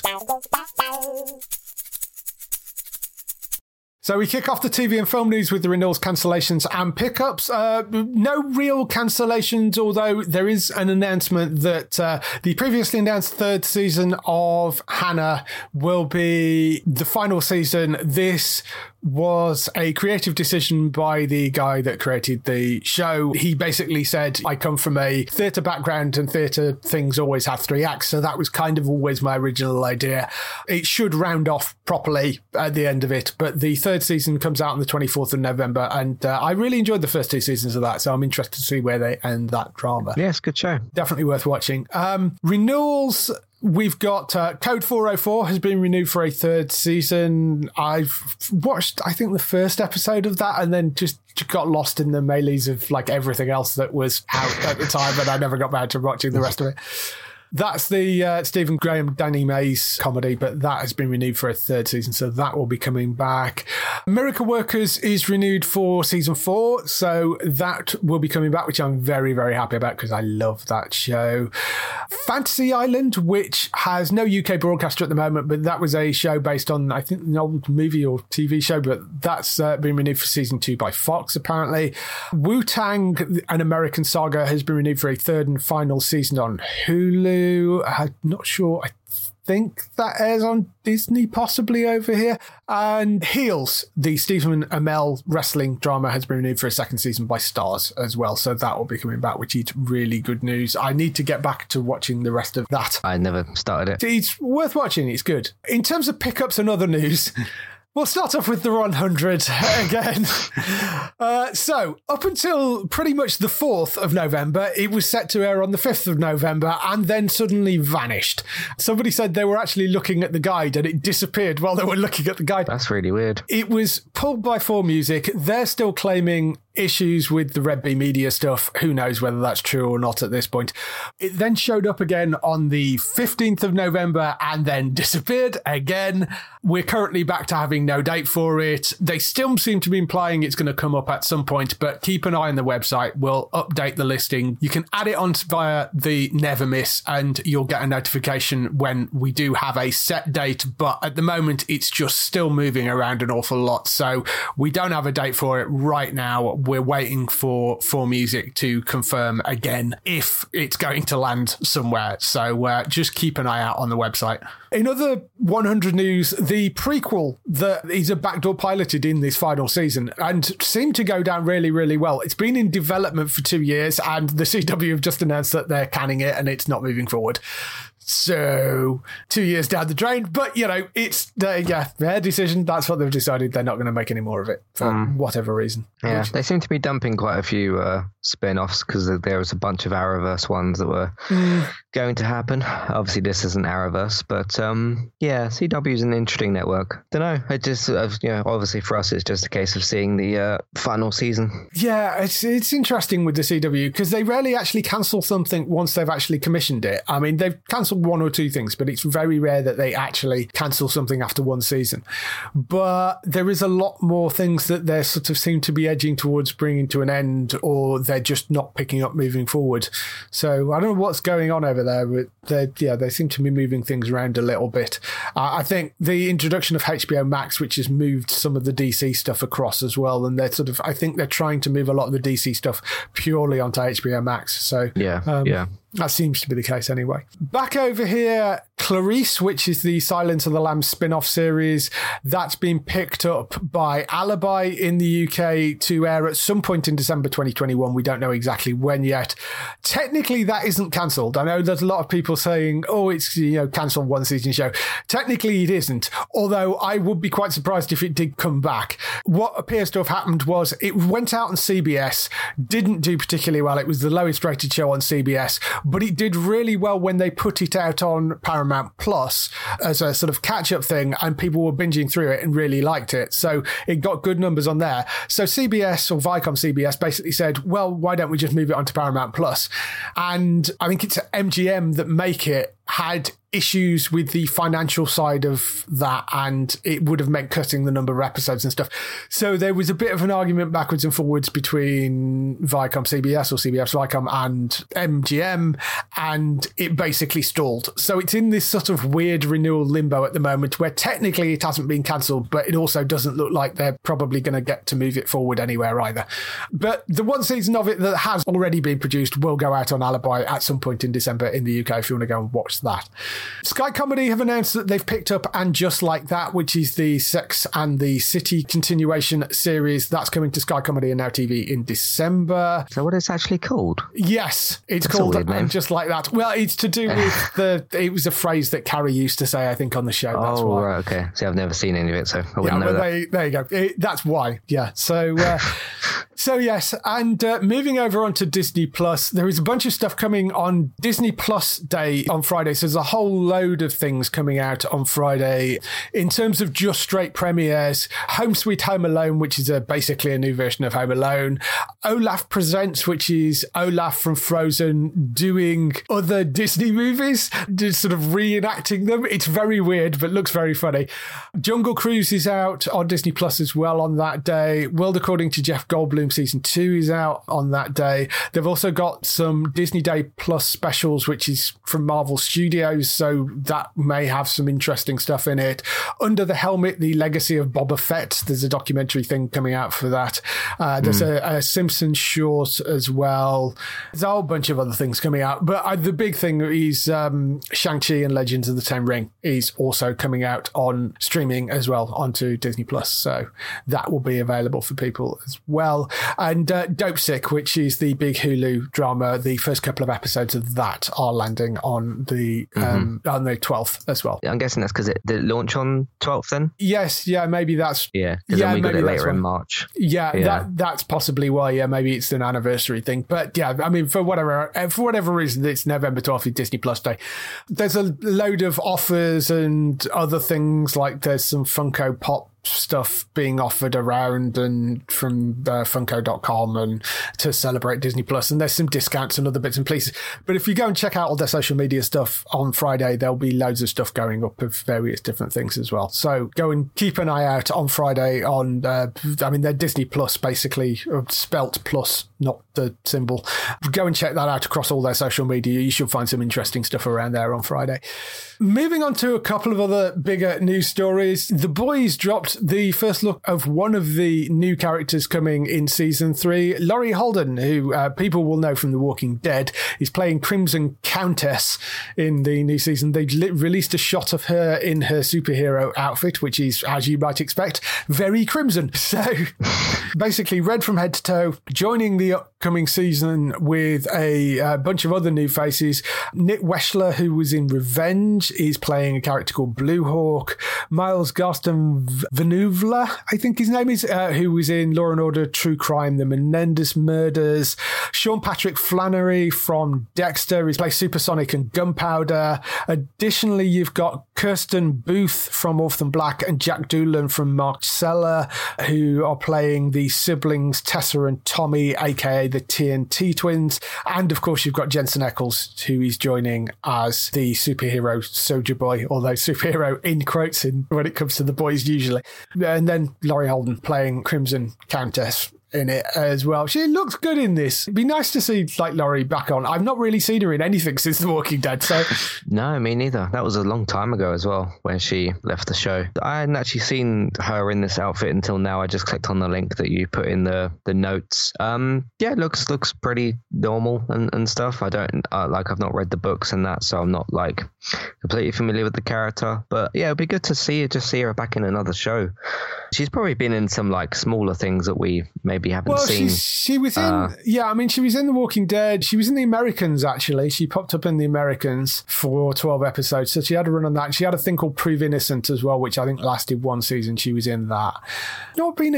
So we kick off the T V and film news with the renewals, cancellations and pickups. Uh, no real cancellations, although there is an announcement that uh, the previously announced third season of Hannah will be the final season. This was a creative decision by the guy that created the show. He basically said, I come from a theatre background and theatre things always have three acts. So that was kind of always my original idea. It should round off properly at the end of it. But the third season comes out on the twenty-fourth of November. And uh, I really enjoyed the first two seasons of that. So I'm interested to see where they end that drama. Yes, good show. Definitely worth watching. Um, renewals... We've got uh, Code four oh four has been renewed for a third season. I've watched, I think, the first episode of that and then just got lost in the melees of like everything else that was out at the time, and I never got back to watching the rest of it. That's the uh, Stephen Graham, Danny Mays comedy, but that has been renewed for a third season, so that will be coming back. Miracle Workers is renewed for season four, so that will be coming back, which I'm very, very happy about because I love that show. Fantasy Island, which has no U K broadcaster at the moment, but that was a show based on, I think, an old movie or T V show, but that's uh, been renewed for season two by Fox, apparently. Wu-Tang, an American Saga, has been renewed for a third and final season on Hulu. I'm not sure. I think that airs on Disney, possibly over here. And Heels, the Stephen Amell wrestling drama, has been renewed for a second season by Starz as well. So that will be coming back, which is really good news. I need to get back to watching the rest of that. I never started it. It's worth watching. It's good. In terms of pickups and other news... We'll start off with the one hundred again. Uh, so, up until pretty much the fourth of November, it was set to air on the fifth of November and then suddenly vanished. Somebody said they were actually looking at the guide and it disappeared while they were looking at the guide. That's really weird. It was pulled by four Music. They're still claiming issues with the Red Bee Media stuff. Who knows whether that's true or not at this point. It then showed up again on the fifteenth of November and then disappeared again. We're currently back to having no date for it. They still seem to be implying it's going to come up at some point, but keep an eye on the website. We'll update the listing. You can add it on via the Never Miss and you'll get a notification when we do have a set date, but at the moment it's just still moving around an awful lot. So we don't have a date for it right now. We're waiting for for Music to confirm again if it's going to land somewhere. So uh, just keep an eye out on the website. In other one hundred news, the prequel that is a backdoor piloted in this final season and seemed to go down really, really well. It's been in development for two years and the C W have just announced that they're canning it and it's not moving forward. So two years down the drain, but you know, it's uh, yeah, their decision. That's what they've decided. They're not going to make any more of it for um, whatever reason. Yeah, Which, they seem to be dumping quite a few uh, spin-offs because there was a bunch of Arrowverse ones that were mm. going to happen. Obviously, this isn't Arrowverse, but um, yeah, C W is an interesting network. Don't know. It just uh, you know, obviously for us, it's just a case of seeing the uh, final season. Yeah, it's it's interesting with the C W because they rarely actually cancel something once they've actually commissioned it. I mean, they've cancelled cancel one or two things, but it's very rare that they actually cancel something after one season. But there is a lot more things that they sort of seem to be edging towards bringing to an end, or they're just not picking up moving forward. So I don't know what's going on over there, but they, yeah, they seem to be moving things around a little bit. Uh, I think the introduction of H B O Max, which has moved some of the D C stuff across as well, and they're sort of, I think they're trying to move a lot of the D C stuff purely onto H B O Max. So yeah, um, yeah. That seems to be the case anyway. Back over here, Clarice, which is the Silence of the Lambs spin-off series, that's been picked up by Alibi in the U K to air at some point in December twenty twenty-one. We don't know exactly when yet. Technically, that isn't cancelled. I know there's a lot of people saying, oh, it's, you know, cancelled one season show. Technically, it isn't, although I would be quite surprised if it did come back. What appears to have happened was it went out on C B S, didn't do particularly well. It was the lowest rated show on C B S, but it did really well when they put it out on Paramount Plus as a sort of catch-up thing, and people were binging through it and really liked it. So it got good numbers on there. So C B S, or Viacom C B S, basically said, well, why don't we just move it onto Paramount Plus? And I think it's M G M that make it, had issues with the financial side of that, and it would have meant cutting the number of episodes and stuff. So there was a bit of an argument backwards and forwards between Viacom C B S or C B S Viacom and M G M, and it basically stalled. So it's in this sort of weird renewal limbo at the moment, where technically it hasn't been cancelled, but it also doesn't look like they're probably going to get to move it forward anywhere either. But the one season of it that has already been produced will go out on Alibi at some point in December in the U K if you want to go and watch that. Sky Comedy have announced that they've picked up And Just Like That, which is the Sex and the City continuation series. That's coming to Sky Comedy and Now T V in December. So what it's actually called? Yes, it's That's called And Just Like That. Well, it's to do with the, it was a phrase that Carrie used to say, I think, on the show. That's oh, why. right, okay. See, I've never seen any of it, so I wouldn't yeah, know well, that. There, there you go. It, that's why, yeah. So... Uh, So yes, and uh, moving over onto Disney Plus, there is a bunch of stuff coming on Disney Plus Day on Friday. So there's a whole load of things coming out on Friday. In terms of just straight premieres, Home Sweet Home Alone, which is a, basically a new version of Home Alone. Olaf Presents, which is Olaf from Frozen doing other Disney movies, just sort of reenacting them. It's very weird, but looks very funny. Jungle Cruise is out on Disney Plus as well on that day. World According to Jeff Goldblum season two is out on that day. They've also got some Disney Day Plus specials, which is from Marvel Studios, so that may have some interesting stuff in it. Under the Helmet, The Legacy of Boba Fett, there's a documentary thing coming out for that. Uh, there's mm. a, a Simpsons short as well. There's a whole bunch of other things coming out, but uh, the big thing is um, Shang-Chi and Legends of the Ten Ring is also coming out on streaming as well onto Disney Plus, so that will be available for people as well. And uh, Dope Sick, which is the big Hulu drama, the first couple of episodes of that are landing on the mm-hmm. um, on the twelfth as well. I'm guessing that's because it did it launch on twelfth then? Yes, yeah, maybe that's... Yeah, because yeah, then we got it later in March. Yeah, yeah, that that's possibly why, yeah, maybe it's an anniversary thing. But yeah, I mean, for whatever for whatever reason, it's November twelfth is Disney Plus Day. There's a load of offers and other things, like there's some Funko Pop stuff being offered around and from uh, Funko dot com and to celebrate Disney Plus, and there's some discounts and other bits and pieces. But if you go and check out all their social media stuff on Friday, there'll be loads of stuff going up of various different things as well. So go and keep an eye out on Friday on uh, I mean, they're Disney Plus, basically, spelt plus, not the symbol. Go and check that out across all their social media. You should find some interesting stuff around there on Friday. Moving on to a couple of other bigger news stories. The Boys dropped the first look of one of the new characters coming in season three. Laurie Holden, who uh, people will know from The Walking Dead, is playing Crimson Countess in the new season. They li- released a shot of her in her superhero outfit, which is, as you might expect, very crimson. So basically red from head to toe, joining the upcoming season with a uh, bunch of other new faces. Nick Weschler, who was in Revenge, is playing a character called Blue Hawk. Miles Garston Venuvla, I think his name is, uh, who was in Law and Order True Crime, The Menendez Murders. Sean Patrick Flannery from Dexter is playing Supersonic and Gunpowder. Additionally, you've got Kirsten Booth from Orphan Black and Jack Doolan from Mark Cellar, who are playing the the siblings Tessa and Tommy, aka the T N T twins, and of course you've got Jensen Ackles, who is joining as the superhero Soldier Boy, although superhero in quotes in when it comes to the boys usually. And then Laurie Holden playing Crimson Countess in it as well. She looks good in this. It'd be nice to see like Laurie back on. I've not really seen her in anything since The Walking Dead, so no, me neither. That was a long time ago as well when she left the show. I hadn't actually seen her in this outfit until now. I just clicked on the link that you put in the the notes. Um yeah, it looks looks pretty normal and, and stuff. I don't uh, like I've not read the books and that, so I'm not like completely familiar with the character, but yeah, it'd be good to see her, just see her back in another show. She's probably been in some like smaller things that we maybe haven't well, seen. Well, she was in, uh, yeah, I mean, she was in The Walking Dead. She was in The Americans, actually. She popped up in The Americans for twelve episodes. So she had a run on that. She had a thing called Prove Innocent as well, which I think lasted one season. She was in that. Not been a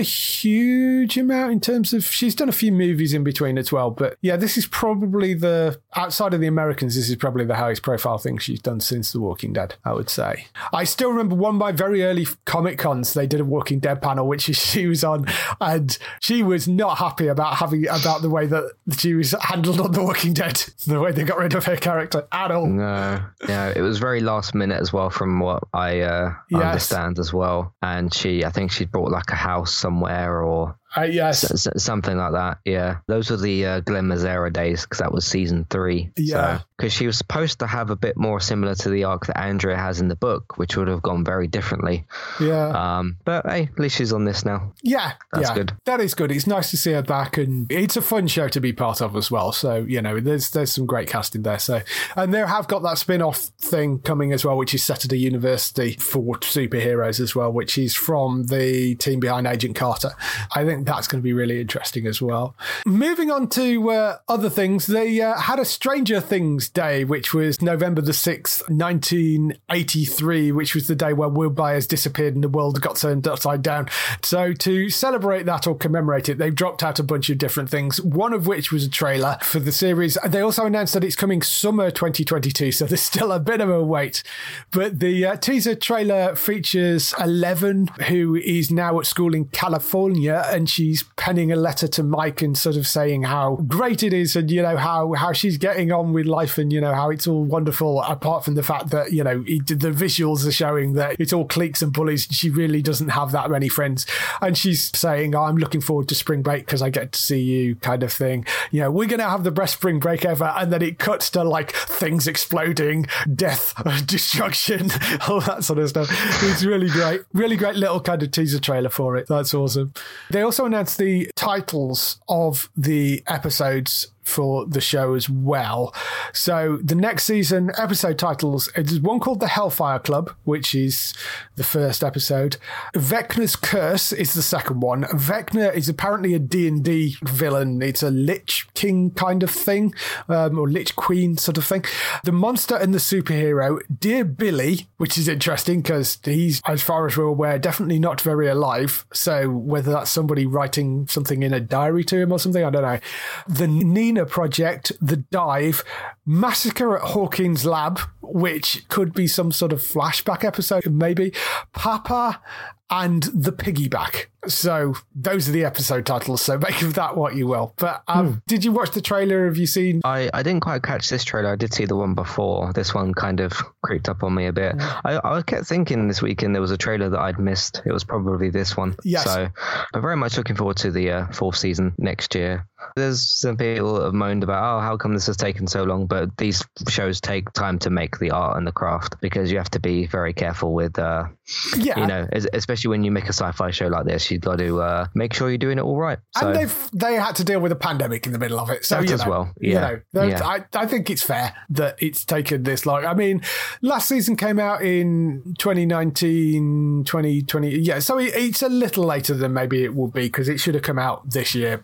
huge amount in terms of, she's done a few movies in between as well. But yeah, this is probably the, outside of The Americans, this is probably the highest profile thing she's done since The Walking Dead, I would say. I still remember one of my very early Comic Cons, they did a Walking Dead panel, which she was on, and she was not happy about having about the way that she was handled on The Walking Dead, the way they got rid of her character at all. No, no, it was very last minute as well, from what I uh, yes. understand as well. And she, I think she bought like a house somewhere or. Uh, yes. S- s- something like that, yeah. Those were the uh, Glenn Mazzara days, because that was season three. Yeah. Because so, she was supposed to have a bit more similar to the arc that Andrea has in the book, which would have gone very differently. Yeah. Um, but hey, at least she's on this now. Yeah. That's yeah. good. That is good. It's nice to see her back, and it's a fun show to be part of as well. So, you know, there's there's some great casting there. So, and they have got that spin-off thing coming as well, which is set at a university for superheroes as well, which is from the team behind Agent Carter. I think that's going to be really interesting as well. Moving on to uh, other things, they uh, had a Stranger Things day, which was November the sixth, nineteen eighty-three, which was the day where Will Byers disappeared and the world got turned upside down. So to celebrate that or commemorate it, they've dropped out a bunch of different things, one of which was a trailer for the series. They also announced that it's coming summer twenty twenty-two, so there's still a bit of a wait. But the uh, teaser trailer features Eleven, who is now at school in California, and she's penning a letter to Mike and sort of saying how great it is, and, you know, how, how she's getting on with life, and, you know, how it's all wonderful, apart from the fact that, you know, it, the visuals are showing that it's all cliques and bullies. She really doesn't have that many friends. And she's saying, oh, I'm looking forward to spring break because I get to see you, kind of thing. You know, we're going to have the best spring break ever. And then it cuts to like things exploding, death, destruction, all that sort of stuff. It's really great. Really great little kind of teaser trailer for it. That's awesome. They also announced the titles of the episodes for the show as well. So the next season episode titles, there's one called The Hellfire Club, which is the first episode. Vecna's Curse is the second one. Vecna is apparently a D and D villain. It's a Lich King kind of thing, um, or Lich Queen sort of thing. The Monster and the Superhero, Dear Billy, which is interesting because he's, as far as we're aware, definitely not very alive. So whether that's somebody writing something in a diary to him or something, I don't know. The Nina Project, The Dive, Massacre at Hawkins Lab, which could be some sort of flashback episode, maybe, Papa, and The Piggyback. So those are the episode titles, so make of that what you will. But um, hmm. did you watch the trailer? Have you seen? I, I didn't quite catch this trailer. I did see the one before. This one kind of creeped up on me a bit. Mm. I, I kept thinking this weekend there was a trailer that I'd missed. It was probably this one. Yes. So I'm very much looking forward to the uh, fourth season next year. There's some people that have moaned about, oh, how come this has taken so long? But these shows take time to make the art and the craft, because you have to be very careful with, uh, yeah. you know, especially when you make a sci-fi show like this, you've got to uh, make sure you're doing it all right. So, and they've they had to deal with a pandemic in the middle of it. So, that you as know, well. Yeah. You know, yeah. I, I think it's fair that it's taken this long. I mean, last season came out in twenty nineteen, twenty twenty. Yeah, so it, it's a little later than maybe it would be, because it should have come out this year, but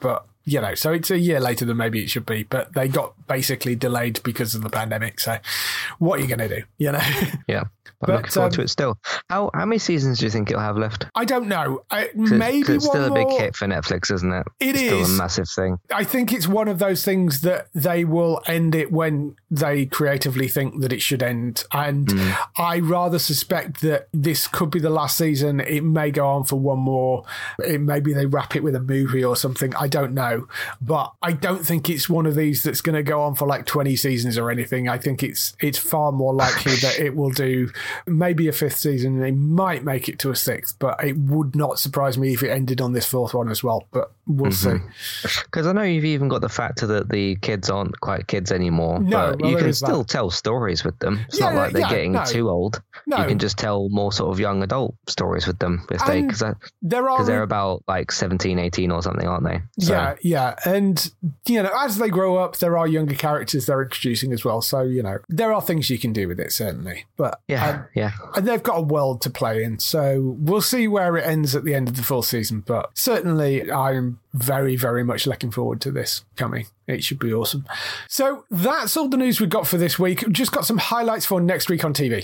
you know, so it's a year later than maybe it should be, but they got basically delayed because of the pandemic. So what are you going to do, you know? Yeah. I'm But, looking forward um, to it still. How how many seasons do you think it'll have left? I don't know. I, 'Cause maybe it's, 'cause it's one still a big more. hit for Netflix, isn't it? It it's still is. a massive thing. I think it's one of those things that they will end it when they creatively think that it should end. And Mm. I rather suspect that this could be the last season. It may go on for one more. It maybe they wrap it with a movie or something. I don't know. But I don't think it's one of these that's going to go on for like twenty seasons or anything. I think it's it's far more likely that it will do maybe a fifth season. They might make it to a sixth, but it would not surprise me if it ended on this fourth one as well. But we'll Mm-hmm. see. Because I know you've even got the factor that the kids aren't quite kids anymore, No, but well, you there can is still that. tell stories with them. It's Yeah, not like they're yeah, getting no. too old. No. You can just tell more sort of young adult stories with them if they And because there are they're about like seventeen, eighteen or something, aren't they? So, Yeah, yeah. And, you know, as they grow up, there are younger characters they're introducing as well. So, you know, there are things you can do with it, certainly. But yeah, um, yeah. and they've got a world to play in. So we'll see where it ends at the end of the full season. But certainly I'm very, very much looking forward to this coming. It should be awesome. So that's all the news we've got for this week. We've just got some highlights for next week on T V.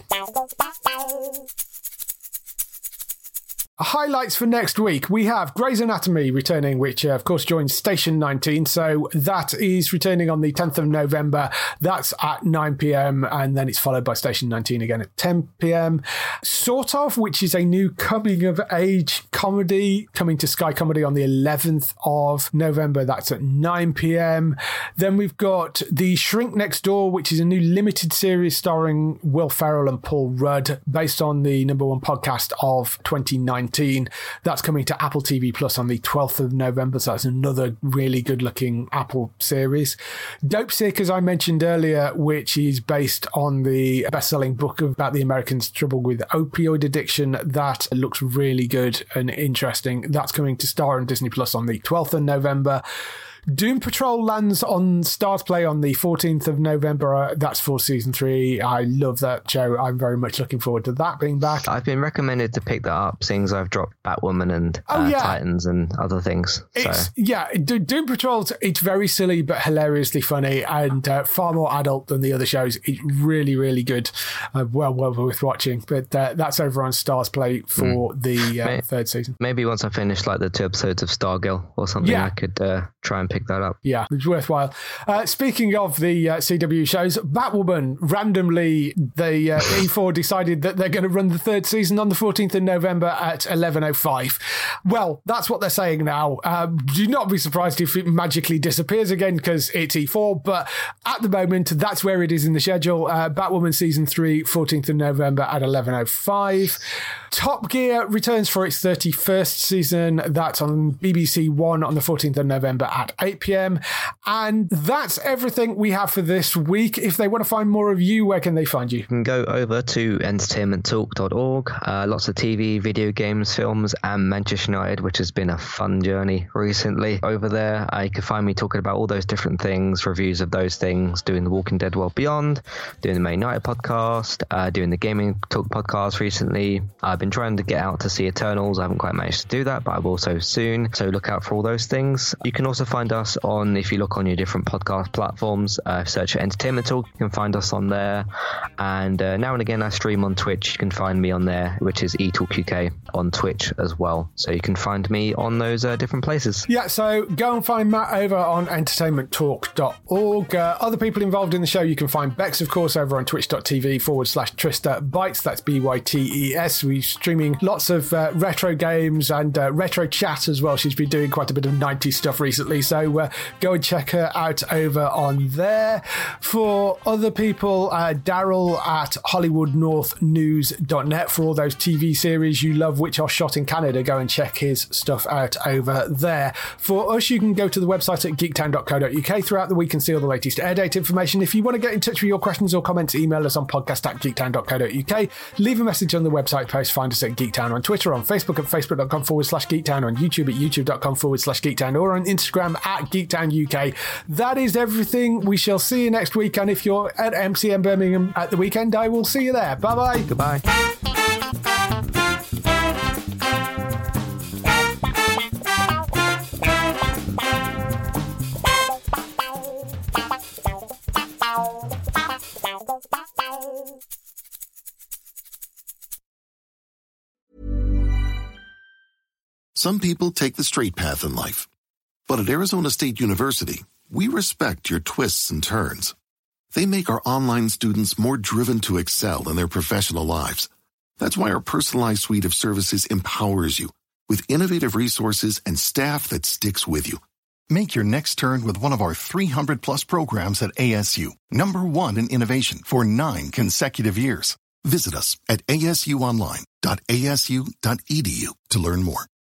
Highlights for next week. We have Grey's Anatomy returning, which uh, of course joins Station nineteen. So that is returning on the tenth of November. That's at nine p.m. and then it's followed by Station nineteen again at ten p.m. Sort of, which is a new coming of age comedy coming to Sky Comedy on the eleventh of November. That's at nine p.m. Then we've got The Shrink Next Door, which is a new limited series starring Will Ferrell and Paul Rudd based on the number one podcast of twenty nineteen. That's coming to Apple T V Plus on the twelfth of November. So that's another really good looking Apple series. Dope Sick, as I mentioned earlier, which is based on the best-selling book about the Americans' trouble with opioid addiction. That looks really good and interesting. That's coming to Star and Disney Plus on the twelfth of November. Doom Patrol lands on Stars Play on the fourteenth of November. Uh, that's for season three. I love that show. I'm very much looking forward to that being back. I've been recommended to pick that up, seeing as I've dropped Batwoman and Oh, uh, yeah. Titans and other things. It's so yeah, Do- Doom Patrol. It's very silly but hilariously funny and uh, far more adult than the other shows. It's really, really good. Uh, well, well worth watching. But uh, that's over on Stars Play for Mm. the uh, Mate. third season. maybe once I finish like the two episodes of Stargirl or something, Yeah. I could uh, try and pick that up. Yeah, it's worthwhile. Uh, speaking of the uh, C W shows, Batwoman, randomly, the uh, E four decided that they're going to run the third season on the fourteenth of November at eleven oh five. Well, that's what they're saying now. Uh, do not be surprised if it magically disappears again because it's E four, but at the moment, that's where it is in the schedule. Uh, Batwoman Season three, fourteenth of November at eleven oh five. Top Gear returns for its thirty-first season. That's on B B C One on the fourteenth of November at eight p.m. And that's everything we have for this week. If they want to find more of you, where can they find you? You can go over to entertainment talk dot org. Uh, lots of T V, video games, films, and Manchester United, which has been a fun journey recently over there. Uh, you can find me talking about all those different things, reviews of those things, doing the Walking Dead World Beyond, doing the Man United podcast, uh, doing the Gaming Talk podcast recently. I've been trying to get out to see Eternals. I haven't quite managed to do that, but I will so soon. So look out for all those things. You can also find us on, if you look on your different podcast platforms, uh, search for Entertainment Talk. You can find us on there. And uh, now and again, I stream on Twitch. You can find me on there, which is eTalkUK on Twitch as well. So you can find me on those uh, different places. Yeah, so go and find Matt over on entertainment talk dot org. Uh, other people involved in the show, you can find Bex, of course, over on twitch.tv forward slash Trista Bytes. That's B Y T E S. We're streaming lots of uh, retro games and uh, retro chat as well. She's been doing quite a bit of nineties stuff recently. So uh, go and check her out over on there. For other people, uh, Daryl at hollywood north news dot net for all those T V series you love which are shot in Canada. Go and check his stuff out over there. For us, you can go to the website at geektown dot co dot uk throughout the week and see all the latest air date information. If you want to get in touch with your questions or comments, email us on podcast at geektown dot co dot uk. Leave a message on the website post. Find us at Geektown on Twitter, on Facebook at facebook.com forward slash Geektown, on YouTube at youtube.com forward slash Geektown, or on Instagram at Geektown U K. That is everything. We shall see you next week. And if you're at M C M Birmingham at the weekend, I will see you there. Bye bye. Goodbye. Some people take the straight path in life. But at Arizona State University, we respect your twists and turns. They make our online students more driven to excel in their professional lives. That's why our personalized suite of services empowers you with innovative resources and staff that sticks with you. Make your next turn with one of our three hundred plus programs at A S U, number one in innovation for nine consecutive years. Visit us at a s u online dot a s u dot e d u to learn more.